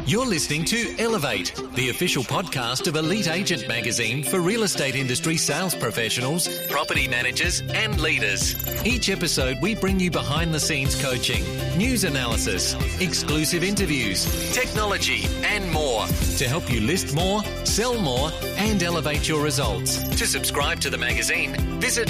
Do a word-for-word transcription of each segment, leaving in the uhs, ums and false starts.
You're listening to Elevate, the official podcast of Elite Agent magazine for real estate industry sales professionals, property managers and leaders. Each episode we bring you behind the scenes coaching, news analysis, exclusive interviews, technology and more to help you list more, sell more and elevate your results. To subscribe to the magazine, visit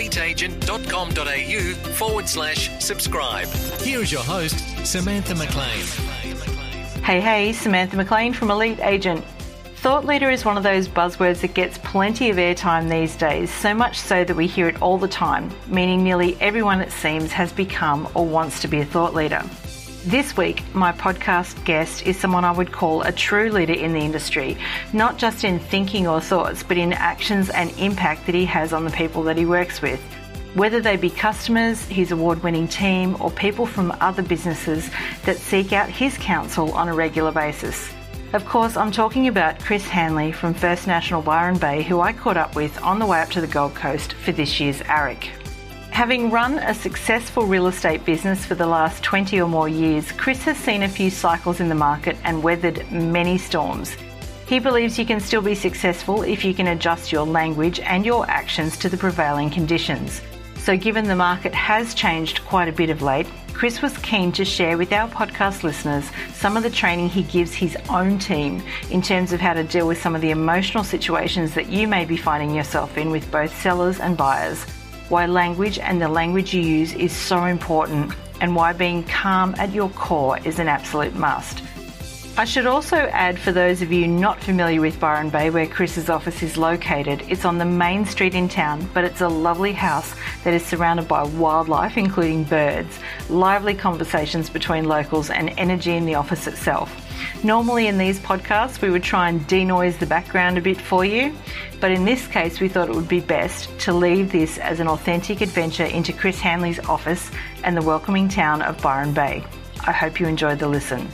eliteagent.com.au forward slash subscribe. Here is your host, Samantha McLean. Hey, hey, Samantha McLean from Elite Agent. Thought leader is one of those buzzwords that gets plenty of airtime these days, so much so that we hear it all the time, meaning nearly everyone, it seems, has become or wants to be a thought leader. This week, my podcast guest is someone I would call a true leader in the industry, not just in thinking or thoughts, but in actions and impact that he has on the people that he works with. Whether they be customers, his award-winning team, or people from other businesses that seek out his counsel on a regular basis. Of course, I'm talking about Chris Hanley from First National Byron Bay, who I caught up with on the way up to the Gold Coast for this year's A R I C. Having run a successful real estate business for the last twenty or more years, Chris has seen a few cycles in the market and weathered many storms. He believes you can still be successful if you can adjust your language and your actions to the prevailing conditions. So given the market has changed quite a bit of late, Chris was keen to share with our podcast listeners some of the training he gives his own team in terms of how to deal with some of the emotional situations that you may be finding yourself in with both sellers and buyers, why language and the language you use is so important, and why being calm at your core is an absolute must. I should also add, for those of you not familiar with Byron Bay, where Chris's office is located, it's on the main street in town, but it's a lovely house that is surrounded by wildlife, including birds, lively conversations between locals and energy in the office itself. Normally in these podcasts, we would try and denoise the background a bit for you, but in this case, we thought it would be best to leave this as an authentic adventure into Chris Hanley's office and the welcoming town of Byron Bay. I hope you enjoyed the listen.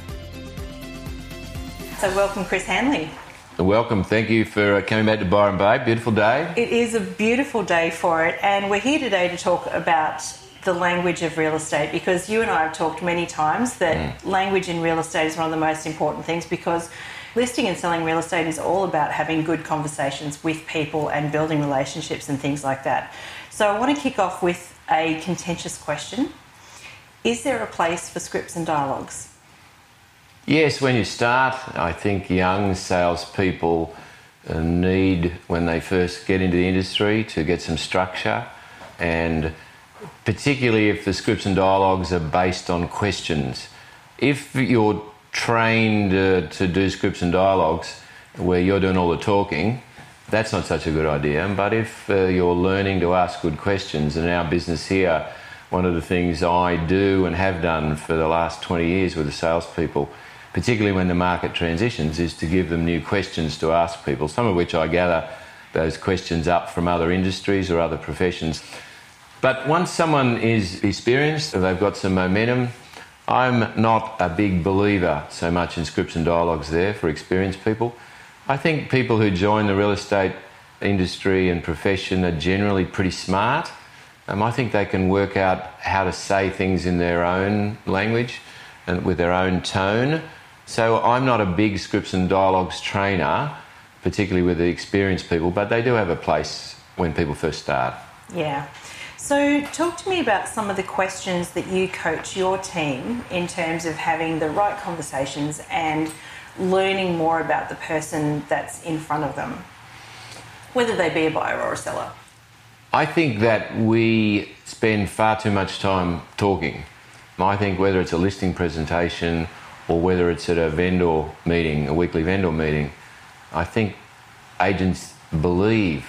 So welcome, Chris Hanley. Welcome. Thank you for coming back to Byron Bay. Beautiful day. It is a beautiful day for it, and we're here today to talk about the language of real estate, because you and I have talked many times that mm. language in real estate is one of the most important things, because listing and selling real estate is all about having good conversations with people and building relationships and things like that. So I want to kick off with a contentious question. Is there a place for scripts and dialogues? Yes, when you start, I think young salespeople need, when they first get into the industry, to get some structure, and particularly if the scripts and dialogues are based on questions. If you're trained uh, to do scripts and dialogues where you're doing all the talking, that's not such a good idea. But if uh, you're learning to ask good questions, and in our business here, one of the things I do and have done for the last twenty years with the salespeople, particularly when the market transitions, is to give them new questions to ask people, some of which I gather those questions up from other industries or other professions. But once someone is experienced, they've got some momentum, I'm not a big believer so much in scripts and dialogues there for experienced people. I think people who join the real estate industry and profession are generally pretty smart. Um, I think they can work out how to say things in their own language and with their own tone. So I'm not a big scripts and dialogues trainer, particularly with the experienced people, but they do have a place when people first start. Yeah. So talk to me about some of the questions that you coach your team in terms of having the right conversations and learning more about the person that's in front of them, whether they be a buyer or a seller. I think that we spend far too much time talking. I think whether it's a listing presentation or whether it's at a vendor meeting, a weekly vendor meeting, I think agents believe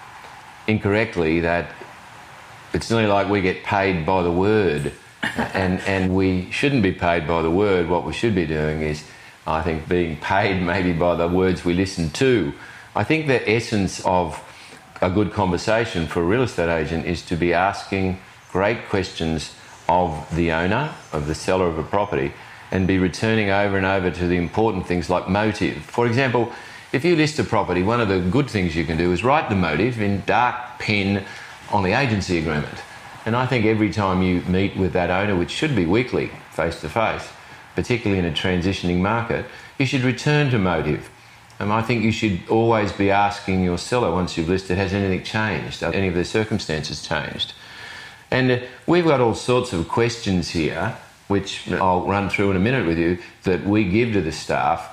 incorrectly that it's nearly like we get paid by the word, and, and we shouldn't be paid by the word. What we should be doing is, I think, being paid maybe by the words we listen to. I think the essence of a good conversation for a real estate agent is to be asking great questions of the owner, of the seller of a property, and be returning over and over to the important things like motive. For example, if you list a property, one of the good things you can do is write the motive in dark pen on the agency agreement. And I think every time you meet with that owner, which should be weekly, face to face, particularly in a transitioning market, you should return to motive. And I think you should always be asking your seller once you've listed, has anything changed? Have any of their circumstances changed? And uh, we've got all sorts of questions here, which I'll run through in a minute with you, that we give to the staff.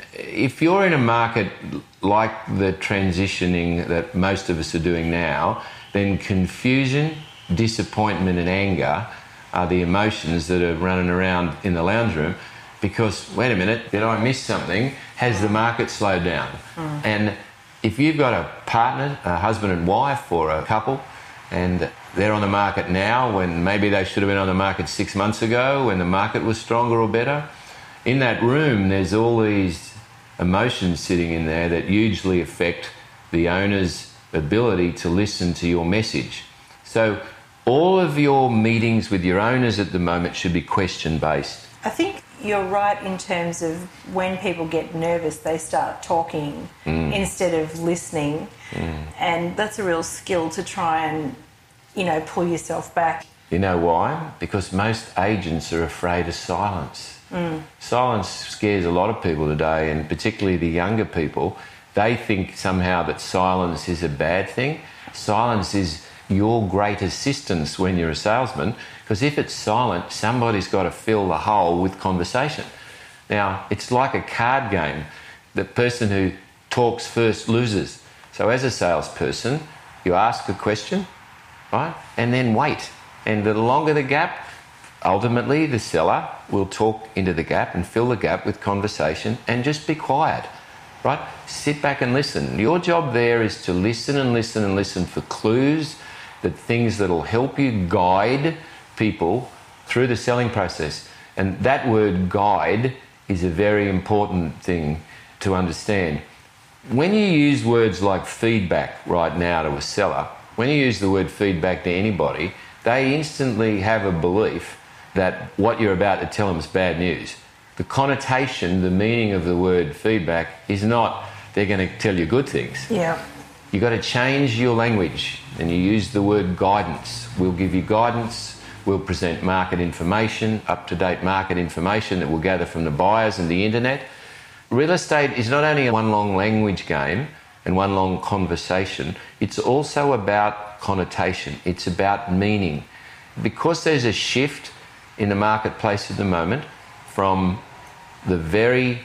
If you're in a market like the transitioning that most of us are doing now, then confusion, disappointment and anger are the emotions that are running around in the lounge room because, wait a minute, did I miss something? Has the market slowed down? Mm. And if you've got a partner, a husband and wife or a couple, and they're on the market now when maybe they should have been on the market six months ago when the market was stronger or better, in that room there's all these emotions sitting in there that hugely affect the owner's ability to listen to your message. So all of your meetings with your owners at the moment should be question-based. I think you're right in terms of when people get nervous, they start talking mm. instead of listening. Mm. And that's a real skill to try and, you know, pull yourself back. You know why? Because most agents are afraid of silence. Mm. Silence scares a lot of people today, and particularly the younger people. They think somehow that silence is a bad thing. Silence is your great assistance when you're a salesman, because if it's silent, somebody's got to fill the hole with conversation. Now, it's like a card game. The person who talks first loses. So as a salesperson, you ask a question, right, and then wait. And the longer the gap, ultimately the seller will talk into the gap and fill the gap with conversation and just be quiet, right? Sit back and listen. Your job there is to listen and listen and listen for clues, that things that'll help you guide people through the selling process. And that word guide is a very important thing to understand. When you use words like feedback right now to a seller, when you use the word feedback to anybody, they instantly have a belief that what you're about to tell them is bad news. The connotation, the meaning of the word feedback is not they're going to tell you good things. Yeah. You've got to change your language and you use the word guidance. We'll give you guidance, we'll present market information, up-to-date market information that we'll gather from the buyers and the internet. Real estate is not only a one long language game and one long conversation, it's also about connotation, it's about meaning. Because there's a shift in the marketplace at the moment from the very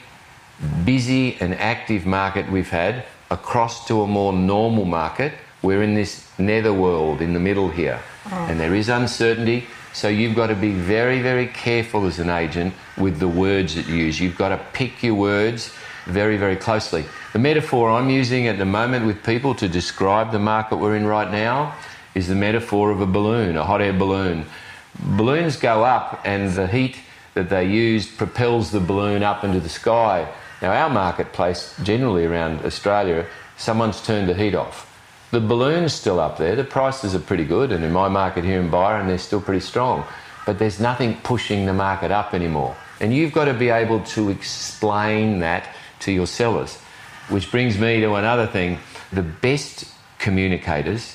busy and active market we've had across to a more normal market, we're in this netherworld in the middle here. Oh. And there is uncertainty, so you've got to be very, very careful as an agent with the words that you use. You've got to pick your words very, very closely. The metaphor I'm using at the moment with people to describe the market we're in right now is the metaphor of a balloon, a hot air balloon. Balloons go up and the heat that they use propels the balloon up into the sky. Now our marketplace, generally around Australia, someone's turned the heat off. The balloon's still up there, the prices are pretty good, and in my market here in Byron they're still pretty strong. But there's nothing pushing the market up anymore. And you've got to be able to explain that to your sellers. Which brings me to another thing. The best communicators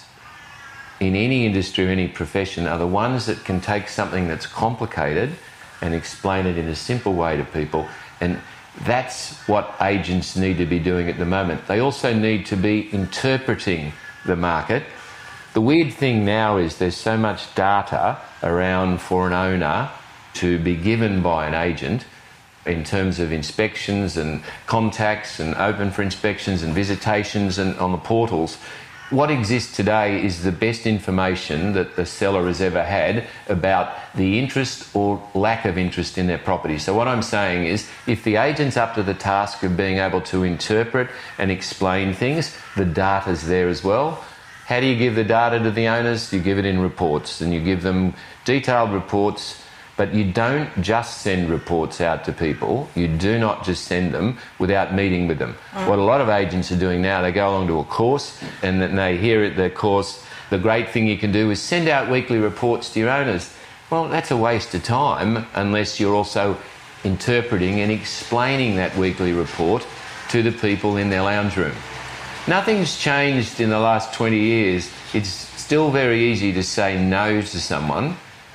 in any industry, any profession, are the ones that can take something that's complicated and explain it in a simple way to people. And that's what agents need to be doing at the moment. They also need to be interpreting the market. The weird thing now is there's so much data around for an owner to be given by an agent in terms of inspections and contacts and open for inspections and visitations and on the portals. What exists today is the best information that the seller has ever had about the interest or lack of interest in their property. So what I'm saying is, if the agent's up to the task of being able to interpret and explain things, the data's there as well. How do you give the data to the owners? You give it in reports, and you give them detailed reports. But you don't just send reports out to people. You do not just send them without meeting with them. Mm. What a lot of agents are doing now, they go along to a course and then they hear at their course, the great thing you can do is send out weekly reports to your owners. Well, that's a waste of time unless you're also interpreting and explaining that weekly report to the people in their lounge room. Nothing's changed in the last twenty years. It's still very easy to say no to someone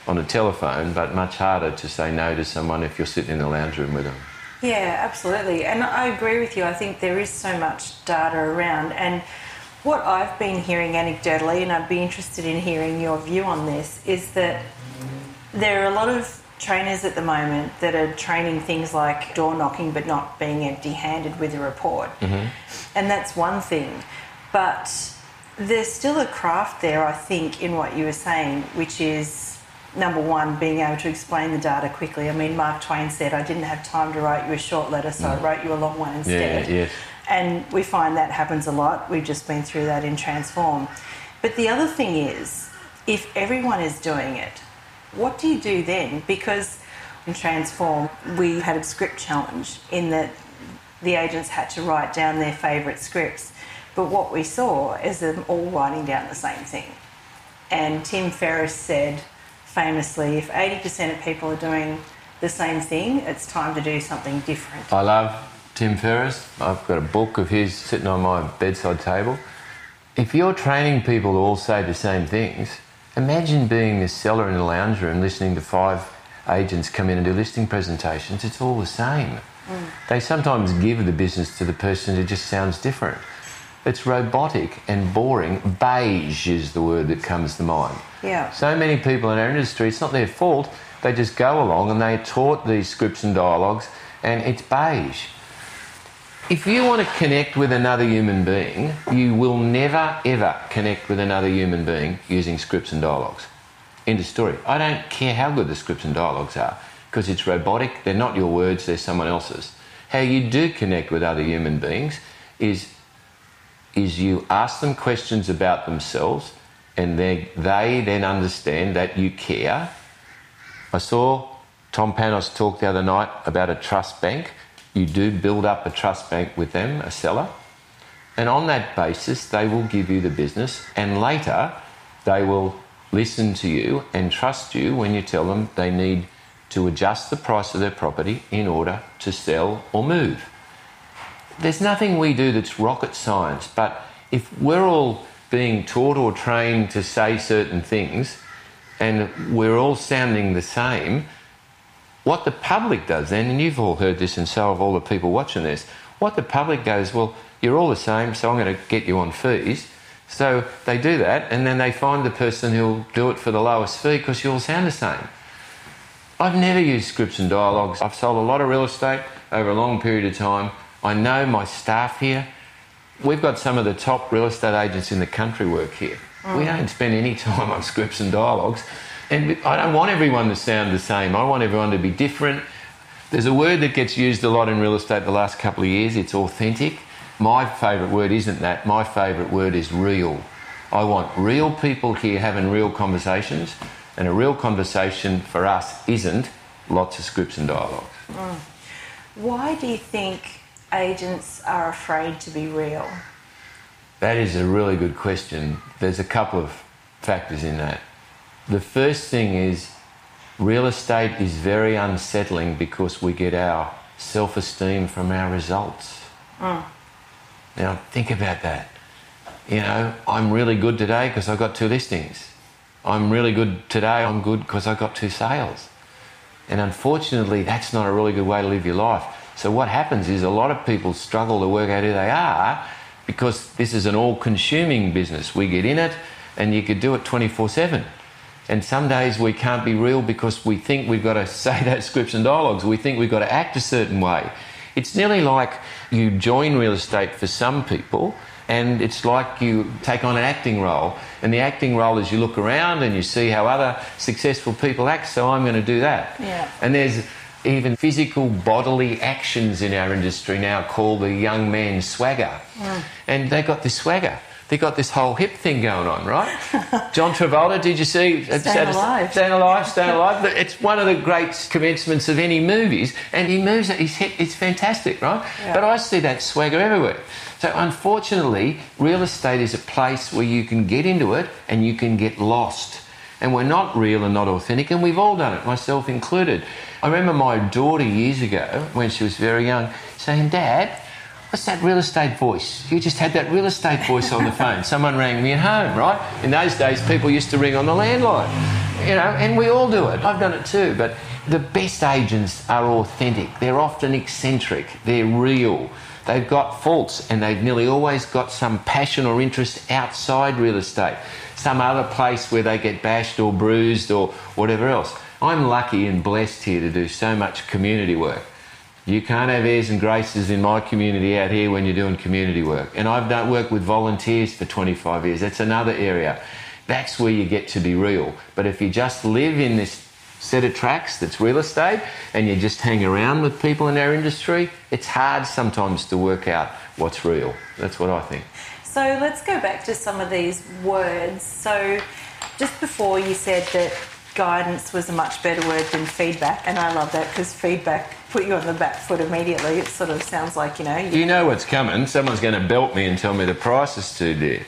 on a telephone, but much harder to say no to someone if you're sitting in the lounge room with them. Yeah, absolutely. And I agree with you. I think there is so much data around. And what I've been hearing anecdotally, and I'd be interested in hearing your view on this, is that there are a lot of trainers at the moment that are training things like door knocking but not being empty-handed with a report. Mm-hmm. And that's one thing. But there's still a craft there, I think, in what you were saying, which is, number one, being able to explain the data quickly. I mean, Mark Twain said, I didn't have time to write you a short letter, so mm. I wrote you a long one instead. Yeah, yes. And we find that happens a lot. We've just been through that in Transform. But the other thing is, if everyone is doing it, what do you do then? Because in Transform, we had a script challenge in that the agents had to write down their favourite scripts. But what we saw is them all writing down the same thing. And Tim Ferriss said, famously, if eighty percent of people are doing the same thing, it's time to do something different. I love Tim Ferriss. I've got a book of his sitting on my bedside table. If you're training people to all say the same things, imagine being a seller in a lounge room listening to five agents come in and do listing presentations. It's all the same. Mm. They sometimes give the business to the person who just sounds different. It's robotic and boring. Beige is the word that comes to mind. Yeah. So many people in our industry, it's not their fault. They just go along and they're taught these scripts and dialogues, and it's beige. If you want to connect with another human being, you will never, ever connect with another human being using scripts and dialogues. End of story. I don't care how good the scripts and dialogues are, because it's robotic. They're not your words, they're someone else's. How you do connect with other human beings is, is you ask them questions about themselves, and they, they then understand that you care. I saw Tom Panos talk the other night about a trust bank. You do build up a trust bank with them, a seller, and on that basis they will give you the business, and later they will listen to you and trust you when you tell them they need to adjust the price of their property in order to sell or move. There's nothing we do that's rocket science, but if we're all being taught or trained to say certain things and we're all sounding the same, what the public does then, and you've all heard this and so have all the people watching this, what the public goes, well, you're all the same, so I'm going to get you on fees. So they do that, and then they find the person who'll do it for the lowest fee because you all sound the same. I've never used scripts and dialogues. I've sold a lot of real estate over a long period of time. I know my staff here. We've got some of the top real estate agents in the country work here. Mm. We don't spend any time on scripts and dialogues. And I don't want everyone to sound the same. I want everyone to be different. There's a word that gets used a lot in real estate the last couple of years. It's authentic. My favourite word isn't that. My favourite word is real. I want real people here having real conversations, and a real conversation for us isn't lots of scripts and dialogues. Mm. Why do you think agents are afraid to be real? That is a really good question. There's a couple of factors in that. The first thing is real estate is very unsettling because we get our self-esteem from our results. Mm. Now, think about that. You know, I'm really good today because I got two listings. I'm really good today, I'm good because I got two sales. And unfortunately, that's not a really good way to live your life. So what happens is a lot of people struggle to work out who they are because this is an all-consuming business. We get in it and you could do it twenty-four seven. And some days we can't be real because we think we've got to say those scripts and dialogues. We think we've got to act a certain way. It's nearly like you join real estate for some people, and it's like you take on an acting role. And the acting role is you look around and you see how other successful people act, so I'm going to do that. Yeah. And there's even physical bodily actions in our industry now called the young man's swagger. Mm. And they got this swagger. They got this whole hip thing going on, right? John Travolta, did you see? Staying Alive. Staying Alive, Staying Alive. It's one of the great commencements of any movies, and he moves, his hip, it's fantastic, right? Yeah. But I see that swagger everywhere. So unfortunately, real estate is a place where you can get into it and you can get lost. And we're not real and not authentic, and we've all done it, myself included. I remember my daughter years ago, when she was very young, saying, "Dad, what's that real estate voice? You just had that real estate voice on the phone. Someone rang me at home," right? In those days, people used to ring on the landline. You know, and we all do it. I've done it too. But the best agents are authentic. They're often eccentric. They're real. They've got faults, and they've nearly always got some passion or interest outside real estate, some other place where they get bashed or bruised or whatever else. I'm lucky and blessed here to do so much community work. You can't have airs and graces in my community out here when you're doing community work. And I've done work with volunteers for twenty-five years. That's another area. That's where you get to be real. But if you just live in this set of tracks that's real estate and you just hang around with people in our industry, it's hard sometimes to work out what's real. That's what I think. So let's go back to some of these words. So just before you said that guidance was a much better word than feedback, and I love that because feedback put you on the back foot immediately. It sort of sounds like, you know... You, you know what's coming. Someone's going to belt me and tell me the price is too dear.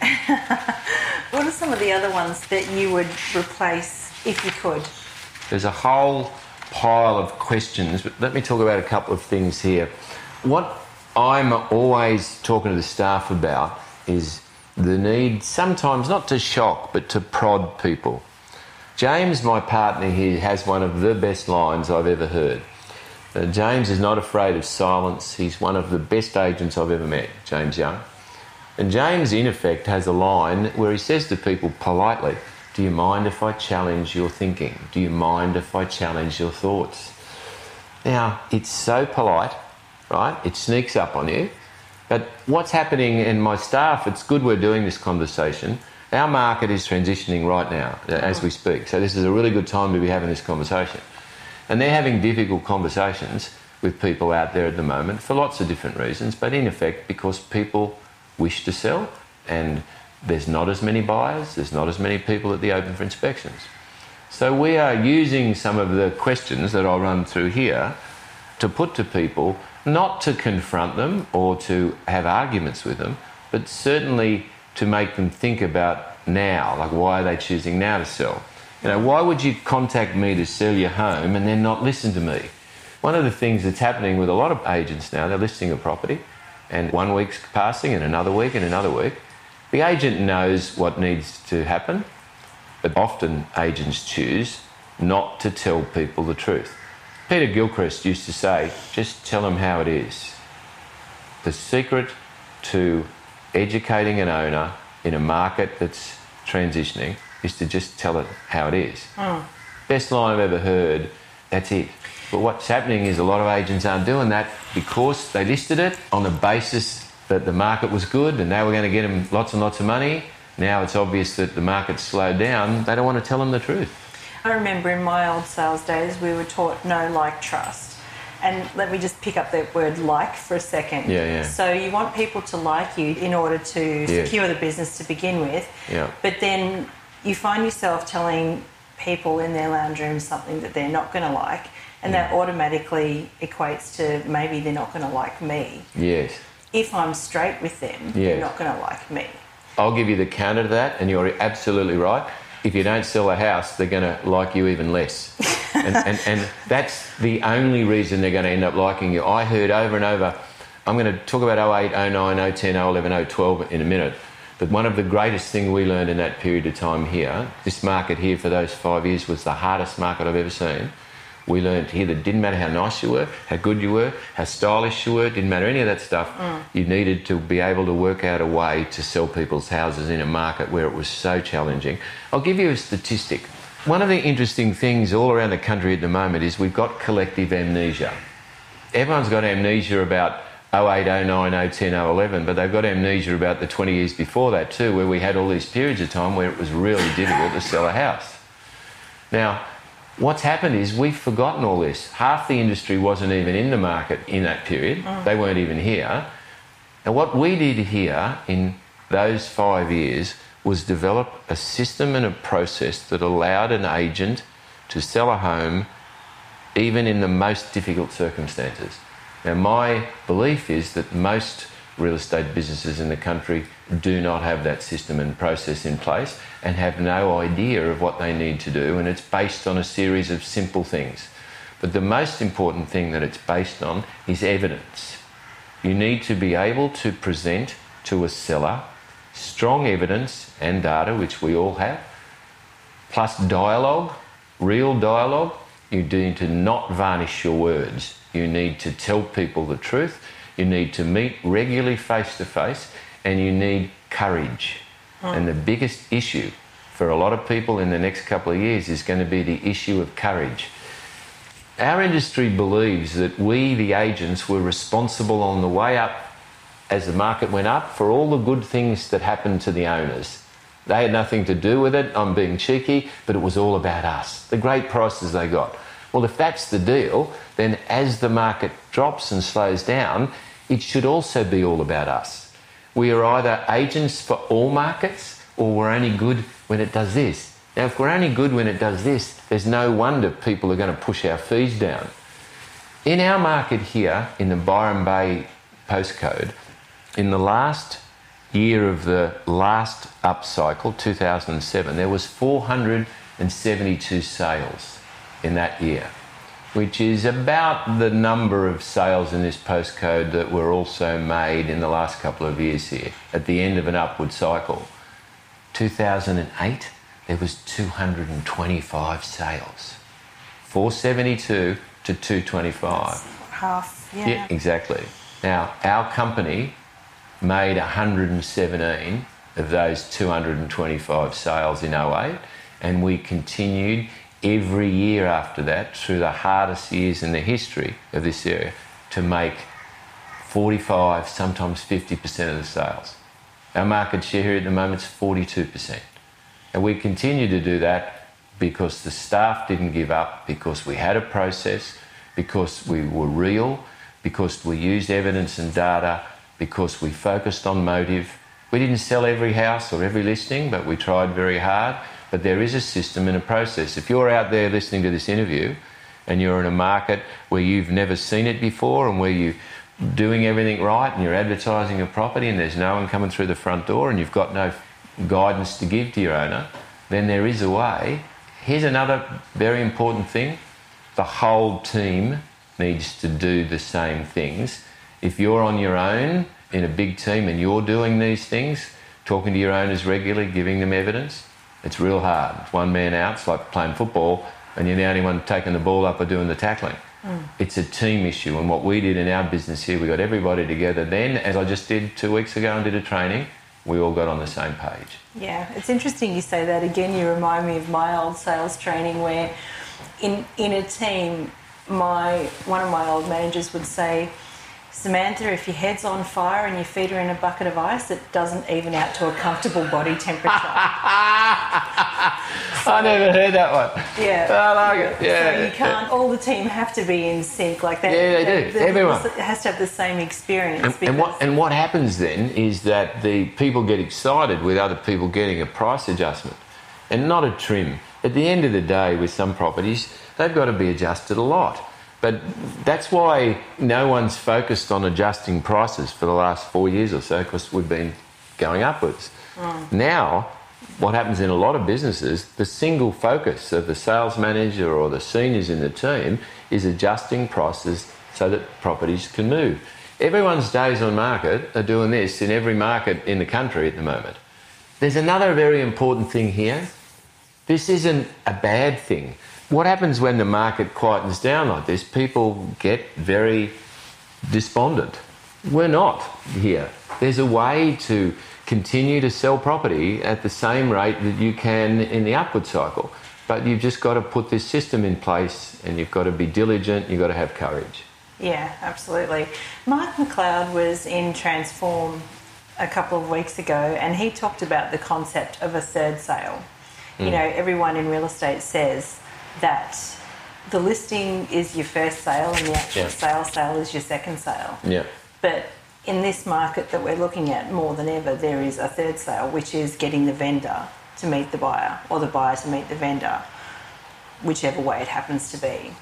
What are some of the other ones that you would replace if you could? There's a whole pile of questions, but let me talk about a couple of things here. What I'm always talking to the staff about is the need sometimes not to shock, but to prod people. James, my partner here, has one of the best lines I've ever heard. Uh, James is not afraid of silence. He's one of the best agents I've ever met, James Young. And James, in effect, has a line where he says to people politely, do you mind if I challenge your thinking? Do you mind if I challenge your thoughts? Now, it's so polite, right? It sneaks up on you. But what's happening in my staff, it's good we're doing this conversation. Our market is transitioning right now as we speak. So this is a really good time to be having this conversation. And they're having difficult conversations with people out there at the moment for lots of different reasons, but in effect because people wish to sell and there's not as many buyers, there's not as many people at the open for inspections. So we are using some of the questions that I'll run through here to put to people, not to confront them or to have arguments with them, but certainly to make them think about now, like why are they choosing now to sell? You know, why would you contact me to sell your home and then not listen to me? One of the things that's happening with a lot of agents now, they're listing a property and one week's passing and another week and another week. The agent knows what needs to happen, but often agents choose not to tell people the truth. Peter Gilchrist used to say, just tell them how it is. The secret to educating an owner in a market that's transitioning is to just tell it how it is. Mm. Best line I've ever heard, that's it. But what's happening is a lot of agents aren't doing that because they listed it on the basis that the market was good and they were going to get them lots and lots of money. Now it's obvious that the market's slowed down. They don't want to tell them the truth. I remember in my old sales days we were taught know, like, trust. And let me just pick up that word like for a second. Yeah, yeah. So you want people to like you in order to yeah. secure the business to begin with. Yeah. But then you find yourself telling people in their lounge room something that they're not going to like, and that automatically equates to maybe they're not going to like me. Yes. If I'm straight with them, yes. they're not going to like me. I'll give you the counter to that, and you're absolutely right. If you don't sell a house, they're going to like you even less. and, and, and that's the only reason they're going to end up liking you. I heard over and over, I'm going to talk about oh eight, oh nine, oh ten, oh eleven, oh twelve in a minute, but one of the greatest things we learned in that period of time here, this market here for those five years was the hardest market I've ever seen. We learned here that it didn't matter how nice you were, how good you were, how stylish you were, it didn't matter any of that stuff. Mm. You needed to be able to work out a way to sell people's houses in a market where it was so challenging. I'll give you a statistic. One of the interesting things all around the country at the moment is we've got collective amnesia. Everyone's got amnesia about oh eight, oh nine, oh ten, oh eleven, but they've got amnesia about the twenty years before that too, where we had all these periods of time where it was really difficult to sell a house. Now, what's happened is we've forgotten all this. Half the industry wasn't even in the market in that period. Mm. They weren't even here. And what we did here in those five years was develop a system and a process that allowed an agent to sell a home even in the most difficult circumstances. Now, my belief is that most real estate businesses in the country do not have that system and process in place and have no idea of what they need to do, and it's based on a series of simple things. But the most important thing that it's based on is evidence. You need to be able to present to a seller strong evidence and data, which we all have, plus dialogue real dialogue. You need to not varnish your words. You need to tell people the truth. You need to meet regularly face to face, and you need courage. Mm. And the biggest issue for a lot of people in the next couple of years is going to be the issue of courage. Our industry believes that we, the agents, were responsible on the way up as the market went up for all the good things that happened to the owners. They had nothing to do with it. I'm being cheeky, but it was all about us, the great prices they got. Well, if that's the deal, then as the market drops and slows down, it should also be all about us. We are either agents for all markets, or we're only good when it does this. Now, if we're only good when it does this, there's no wonder people are going to push our fees down. In our market here, in the Byron Bay postcode, in the last year of the last upcycle, two thousand seven, there was four hundred seventy-two sales in that year, which is about the number of sales in this postcode that were also made in the last couple of years here at the end of an upward cycle. two thousand eight, there was two hundred twenty-five sales. four seventy-two to two twenty-five. That's half, yeah. Yeah, exactly. Now, our company made one hundred seventeen of those two hundred twenty-five sales in oh eight, and we continued every year after that, through the hardest years in the history of this area, to make forty-five, sometimes fifty percent of the sales. Our market share here at the moment is forty-two percent. And we continue to do that because the staff didn't give up, because we had a process, because we were real, because we used evidence and data, because we focused on motive. We didn't sell every house or every listing, but we tried very hard. But there is a system and a process. If you're out there listening to this interview and you're in a market where you've never seen it before and where you're doing everything right and you're advertising a property and there's no one coming through the front door and you've got no guidance to give to your owner, then there is a way. Here's another very important thing. The whole team needs to do the same things. If you're on your own in a big team and you're doing these things, talking to your owners regularly, giving them evidence, it's real hard. It's one man out. It's like playing football and you're the only one taking the ball up or doing the tackling. Mm. It's a team issue. And what we did in our business here, we got everybody together then, as I just did two weeks ago and did a training, we all got on the same page. Yeah, it's interesting you say that. Again, you remind me of my old sales training where in, in a team, my one of my old managers would say, Samantha, if your head's on fire and your feet are in a bucket of ice, it doesn't even out to a comfortable body temperature. So, I never heard that one. Yeah. I like it. Yeah. So you can't, all the team have to be in sync like that. Yeah, they do. The, Everyone. It has to have the same experience. And, and, what, and what happens then is that the people get excited with other people getting a price adjustment and not a trim. At the end of the day, with some properties, they've got to be adjusted a lot. But that's why no one's focused on adjusting prices for the last four years or so, because we've been going upwards. Mm. Now, what happens in a lot of businesses, the single focus of the sales manager or the seniors in the team is adjusting prices so that properties can move. Everyone's days on market are doing this in every market in the country at the moment. There's another very important thing here. This isn't a bad thing. What happens when the market quietens down like this? People get very despondent. We're not here. There's a way to continue to sell property at the same rate that you can in the upward cycle. But you've just got to put this system in place and you've got to be diligent, you've got to have courage. Yeah, absolutely. Mark McLeod was in Transform a couple of weeks ago and he talked about the concept of a third sale. Mm. You know, everyone in real estate says that the listing is your first sale and the actual yeah. sale sale is your second sale. Yeah. But in this market that we're looking at more than ever, there is a third sale, which is getting the vendor to meet the buyer or the buyer to meet the vendor, whichever way it happens to be.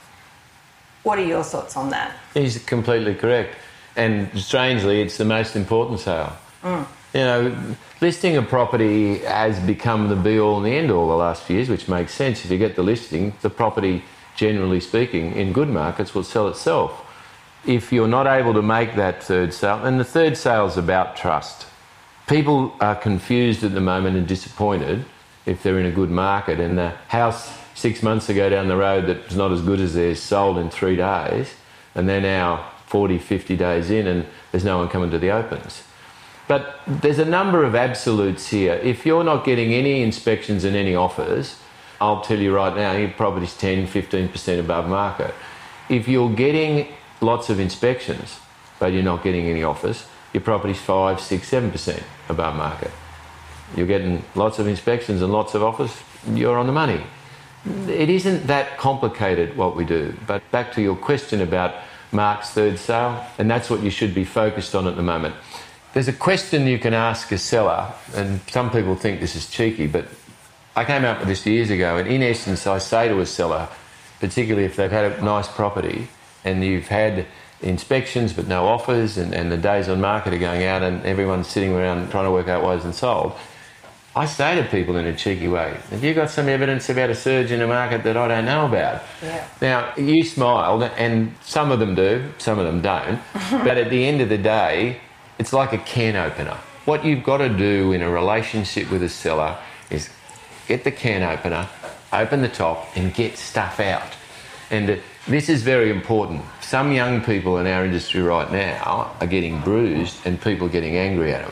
What are your thoughts on that? He's completely correct. And strangely, it's the most important sale. Mm. You know, listing a property has become the be-all and the end-all the last few years, which makes sense. If you get the listing, the property, generally speaking, in good markets will sell itself. If you're not able to make that third sale, and the third sale is about trust. People are confused at the moment and disappointed if they're in a good market and the house six months ago down the road that's not as good as theirs sold in three days, and they're now forty, fifty days in and there's no one coming to the opens. But there's a number of absolutes here. If you're not getting any inspections and any offers, I'll tell you right now, your property's ten, fifteen percent above market. If you're getting lots of inspections, but you're not getting any offers, your property's five, six, seven percent above market. You're getting lots of inspections and lots of offers, you're on the money. It isn't that complicated what we do. But back to your question about Mark's third sale, and that's what you should be focused on at the moment. There's a question you can ask a seller, and some people think this is cheeky, but I came up with this years ago, and in essence I say to a seller, particularly if they've had a nice property and you've had inspections but no offers, and, and the days on market are going out and everyone's sitting around trying to work out why it isn't sold, I say to people in a cheeky way, have you got some evidence about a surge in the market that I don't know about? Yeah. Now, you smiled, and some of them do, some of them don't, but at the end of the day, it's like a can opener. What you've got to do in a relationship with a seller is get the can opener, open the top and get stuff out. And uh, this is very important. Some young people in our industry right now are getting bruised and people are getting angry at them.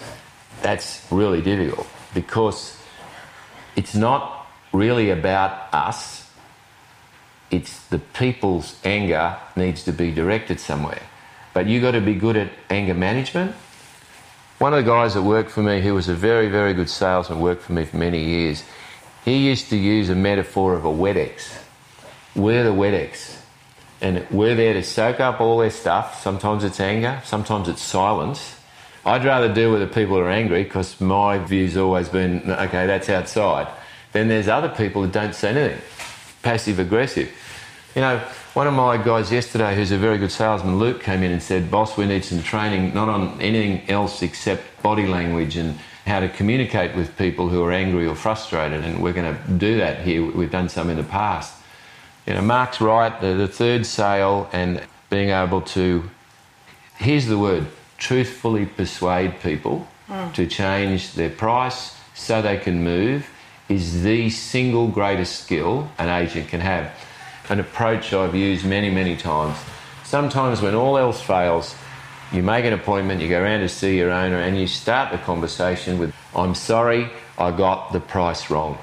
That's really difficult because it's not really about us. It's the people's anger needs to be directed somewhere. But you've got to be good at anger management. One of the guys that worked for me, who was a very, very good salesman, worked for me for many years, he used to use a metaphor of a WetEx. We're the WetEx. And we're there to soak up all their stuff. Sometimes it's anger, sometimes it's silence. I'd rather deal with the people who are angry because my view's always been, okay, that's outside. Then there's other people who don't say anything, passive-aggressive. You know, one of my guys yesterday, who's a very good salesman, Luke, came in and said, boss, we need some training, not on anything else except body language and how to communicate with people who are angry or frustrated, and we're going to do that here. We've done some in the past. You know, Mark's right, the, the third sale and being able to, here's the word, truthfully persuade people mm. to change their price so they can move is the single greatest skill an agent can have. An approach I've used many, many times. Sometimes when all else fails, you make an appointment, you go around to see your owner and you start the conversation with, I'm sorry, I got the price wrong.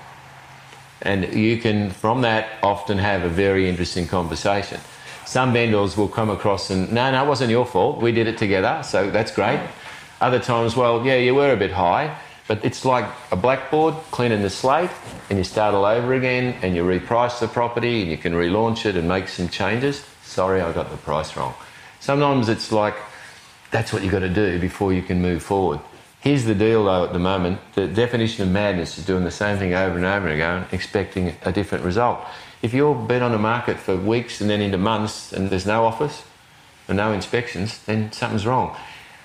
And you can, from that, often have a very interesting conversation. Some vendors will come across and, no, no, it wasn't your fault, we did it together, so that's great. Other times, well, yeah, you were a bit high, but it's like a blackboard, cleaning the slate, and you start all over again, and you reprice the property, and you can relaunch it and make some changes. Sorry, I got the price wrong. Sometimes it's like, that's what you've got to do before you can move forward. Here's the deal, though, at the moment. The definition of madness is doing the same thing over and over again, expecting a different result. If you've been on the market for weeks and then into months and there's no offers and no inspections, then something's wrong.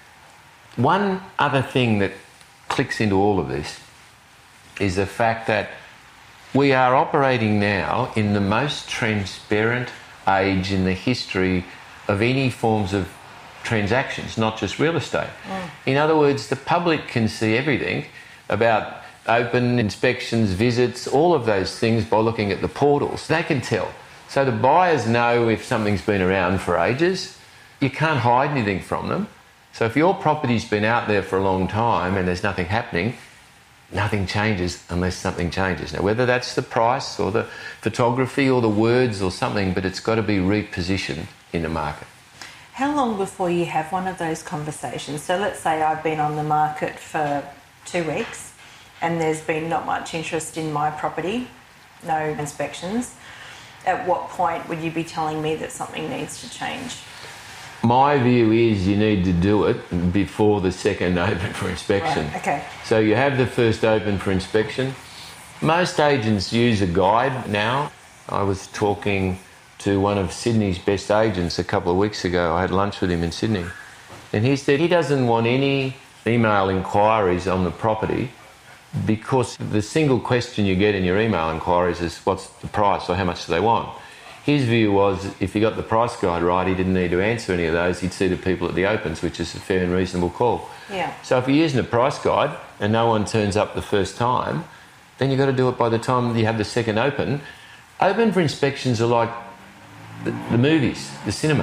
One other thing that clicks into all of this is the fact that we are operating now in the most transparent age in the history of any forms of transactions, not just real estate. Mm. In other words, the public can see everything about open inspections, visits, all of those things by looking at the portals. They can tell. So the buyers know if something's been around for ages. You can't hide anything from them. So if your property's been out there for a long time and there's nothing happening, nothing changes unless something changes. Now, whether that's the price or the photography or the words or something, but it's got to be repositioned in the market. How long before you have one of those conversations? So let's say I've been on the market for two weeks and there's been not much interest in my property, no inspections. At what point would you be telling me that something needs to change? My view is you need to do it before the second open for inspection. Right, okay. So you have the first open for inspection. Most agents use a guide now. I was talking to one of Sydney's best agents a couple of weeks ago. I had lunch with him in Sydney. And he said he doesn't want any email inquiries on the property because the single question you get in your email inquiries is what's the price or how much do they want? His view was if he got the price guide right, he didn't need to answer any of those. He'd see the people at the opens, which is a fair and reasonable call. Yeah. So if you're using a price guide and no one turns up the first time, then you've got to do it by the time you have the second open. Open for inspections are like the, the movies, the cinema.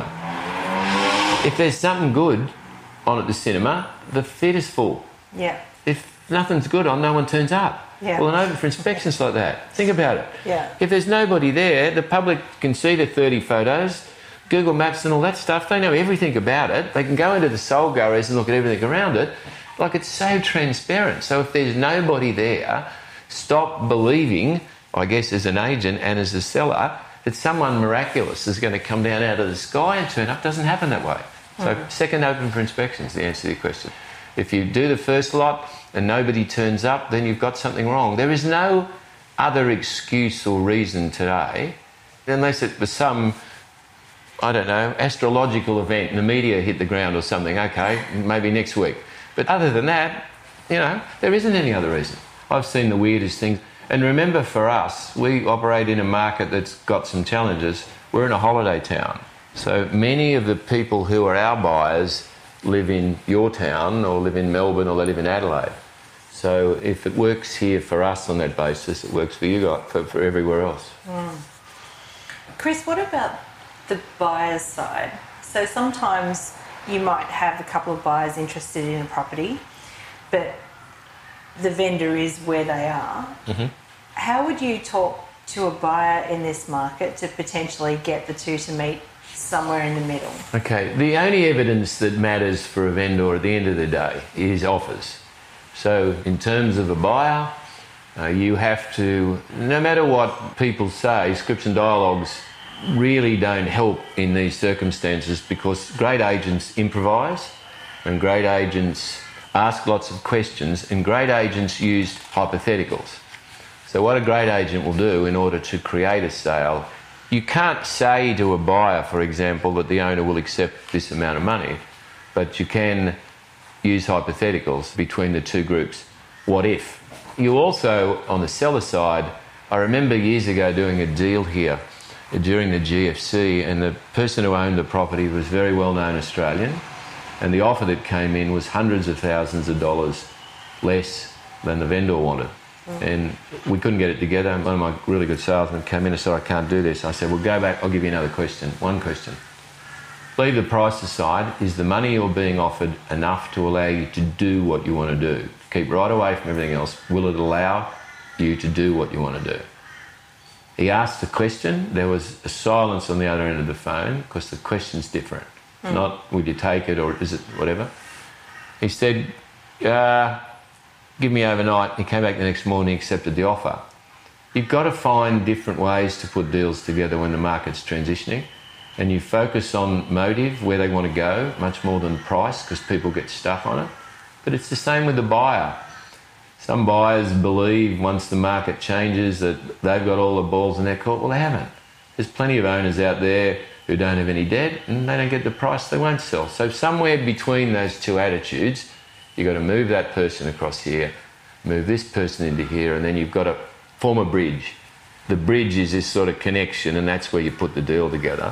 If there's something good on at the cinema, the theatre's full. Yeah. If nothing's good on, no one turns up. Yeah. Well, an open for inspections like that. Think about it. Yeah. If there's nobody there, the public can see the thirty photos, Google Maps and all that stuff. They know everything about it. They can go into the Soul Galleries and look at everything around it. Like, it's so transparent. So if there's nobody there, stop believing, I guess, as an agent and as a seller, that someone miraculous is going to come down out of the sky and turn up. Doesn't happen that way. So mm. second, open for inspections, the answer to your question. If you do the first lot and nobody turns up, then you've got something wrong. There is no other excuse or reason today, unless it was some, I don't know, astrological event and the media hit the ground or something. Okay, maybe next week. But other than that, you know, there isn't any other reason. I've seen the weirdest things. And remember, for us, we operate in a market that's got some challenges. We're in a holiday town. So many of the people who are our buyers live in your town or live in Melbourne or they live in Adelaide. So if it works here for us on that basis, it works for you guys, for, for everywhere else. Mm. Chris, what about the buyer's side? So sometimes you might have a couple of buyers interested in a property, but the vendor is where they are. Mm-hmm. How would you talk to a buyer in this market to potentially get the two to meet somewhere in the middle? Okay, the only evidence that matters for a vendor at the end of the day is offers. So in terms of a buyer, uh, you have to, no matter what people say, scripts and dialogues really don't help in these circumstances, because great agents improvise and great agents ask lots of questions and great agents use hypotheticals. So what a great agent will do in order to create a sale, you can't say to a buyer, for example, that the owner will accept this amount of money, but you can use hypotheticals between the two groups. What if? You also, on the seller side, I remember years ago doing a deal here during the G F C, and the person who owned the property was a very well-known Australian, and the offer that came in was hundreds of thousands of dollars less than the vendor wanted. Mm. And we couldn't get it together. One of my really good salesmen came in and said, I can't do this. I said, well, go back, I'll give you another question. One question. Leave the price aside. Is the money you're being offered enough to allow you to do what you want to do? Keep right away from everything else. Will it allow you to do what you want to do? He asked the question. There was a silence on the other end of the phone because the question's different. Mm. Not, would you take it or is it whatever? He said, uh, give me overnight. He came back the next morning, accepted the offer. You've got to find different ways to put deals together when the market's transitioning, and you focus on motive, where they want to go, much more than price, because people get stuck on it. But it's the same with the buyer. Some buyers believe once the market changes that they've got all the balls in their court. Well, they haven't. There's plenty of owners out there who don't have any debt and they don't get the price, they won't sell. So somewhere between those two attitudes, you've got to move that person across here, move this person into here, and then you've got to form a bridge. The bridge is this sort of connection, and that's where you put the deal together.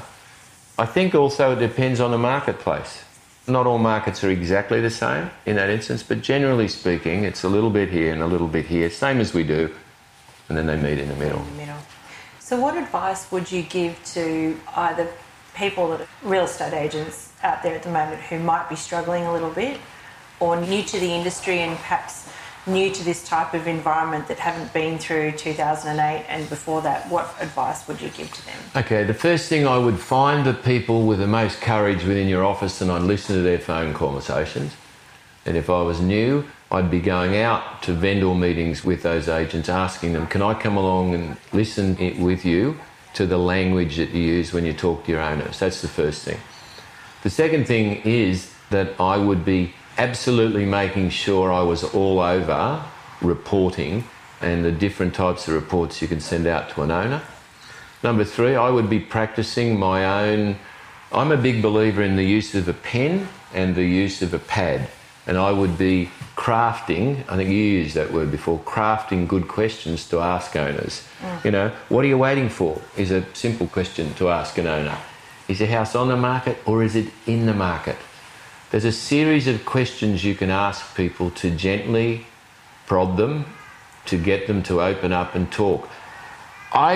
I think also it depends on the marketplace. Not all markets are exactly the same in that instance, but generally speaking, it's a little bit here and a little bit here, same as we do, and then they meet in the middle. In the middle. So what advice would you give to either people that are real estate agents out there at the moment who might be struggling a little bit, or new to the industry and perhaps new to this type of environment that haven't been through two thousand eight and before that? What advice would you give to them? Okay, the first thing, I would find the people with the most courage within your office and I'd listen to their phone conversations. And if I was new, I'd be going out to vendor meetings with those agents, asking them, can I come along and listen with you to the language that you use when you talk to your owners? That's the first thing. The second thing is that I would be absolutely making sure I was all over reporting and the different types of reports you can send out to an owner. Number three, I would be practicing my own. I'm a big believer in the use of a pen and the use of a pad, and I would be crafting, I think you used that word before, crafting good questions to ask owners. Mm. You know, what are you waiting for is a simple question to ask an owner. Is your house on the market or is it in the market? There's a series of questions you can ask people to gently prod them, to get them to open up and talk. I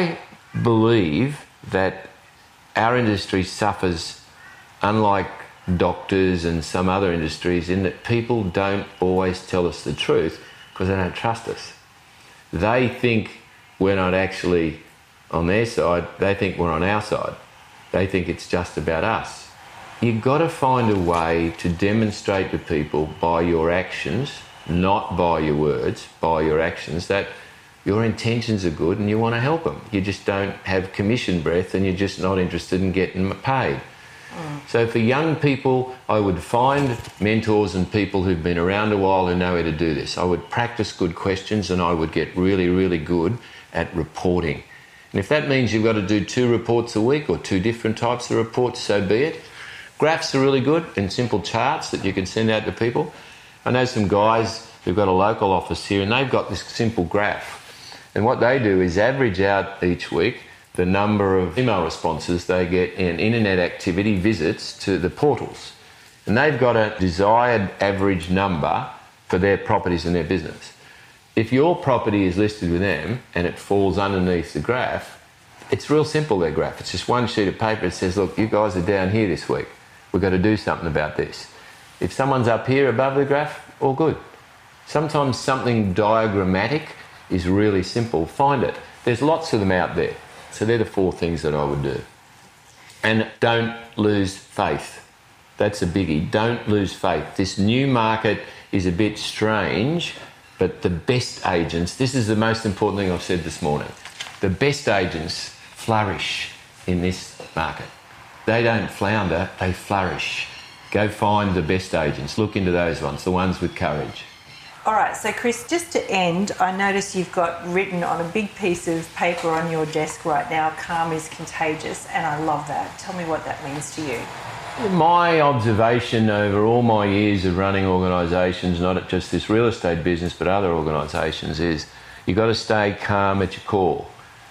believe that our industry suffers, unlike doctors and some other industries, in that people don't always tell us the truth because they don't trust us. They think we're not actually on their side, they think we're on our side. They think it's just about us. You've got to find a way to demonstrate to people by your actions, not by your words, by your actions, that your intentions are good and you want to help them. You just don't have commission breath and you're just not interested in getting paid. Mm. So for young people, I would find mentors and people who've been around a while who know how to do this. I would practice good questions and I would get really, really good at reporting. And if that means you've got to do two reports a week or two different types of reports, so be it. Graphs are really good and simple charts that you can send out to people. I know some guys who've got a local office here and they've got this simple graph. And what they do is average out each week the number of email responses they get in internet activity visits to the portals. And they've got a desired average number for their properties and their business. If your property is listed with them and it falls underneath the graph, it's real simple, their graph. It's just one sheet of paper that says, look, you guys are down here this week. We've got to do something about this. If someone's up here above the graph, all good. Sometimes something diagrammatic is really simple. Find it. There's lots of them out there. So they're the four things that I would do. And don't lose faith. That's a biggie. Don't lose faith. This new market is a bit strange, but the best agents, this is the most important thing I've said this morning, the best agents flourish in this market. They don't flounder, they flourish. Go find the best agents. Look into those ones, the ones with courage. All right, so Chris, just to end, I notice you've got written on a big piece of paper on your desk right now, calm is contagious, and I love that. Tell me what that means to you. My observation over all my years of running organisations, not just this real estate business but other organisations, is you've got to stay calm at your core.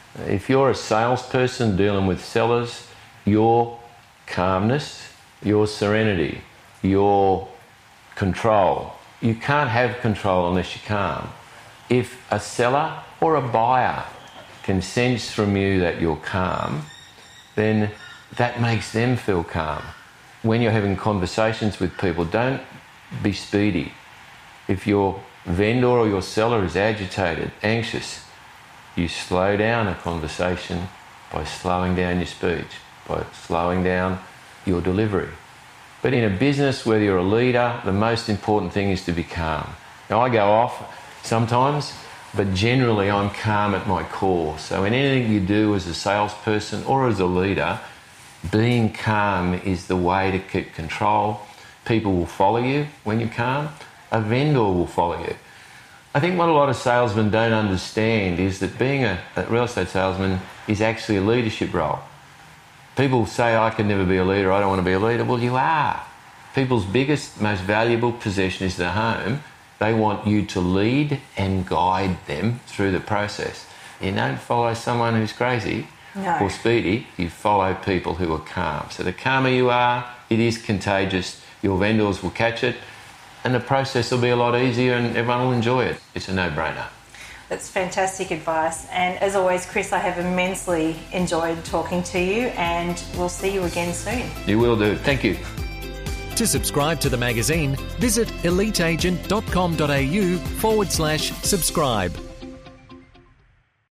If you're a salesperson dealing with sellers, your calmness, your serenity, your control, you can't have control unless you're calm. If a seller or a buyer can sense from you that you're calm, then that makes them feel calm. When you're having conversations with people, don't be speedy. If your vendor or your seller is agitated, anxious, you slow down a conversation by slowing down your speech, by slowing down your delivery. But in a business, whether you're a leader, the most important thing is to be calm. Now, I go off sometimes, but generally I'm calm at my core. So in anything you do as a salesperson or as a leader, being calm is the way to keep control. People will follow you when you're calm. A vendor will follow you. I think what a lot of salesmen don't understand is that being a, a real estate salesman is actually a leadership role. People say, I can never be a leader, I don't want to be a leader. Well, you are. People's biggest, most valuable possession is their home. They want you to lead and guide them through the process. You don't follow someone who's crazy. No. Or speedy, you follow people who are calm. So the calmer you are, it is contagious. Your vendors will catch it and the process will be a lot easier and everyone will enjoy it. It's a no-brainer. That's fantastic advice. And as always, Chris, I have immensely enjoyed talking to you and we'll see you again soon. You will do. Thank you. To subscribe to the magazine, visit eliteagent.com.au forward slash subscribe.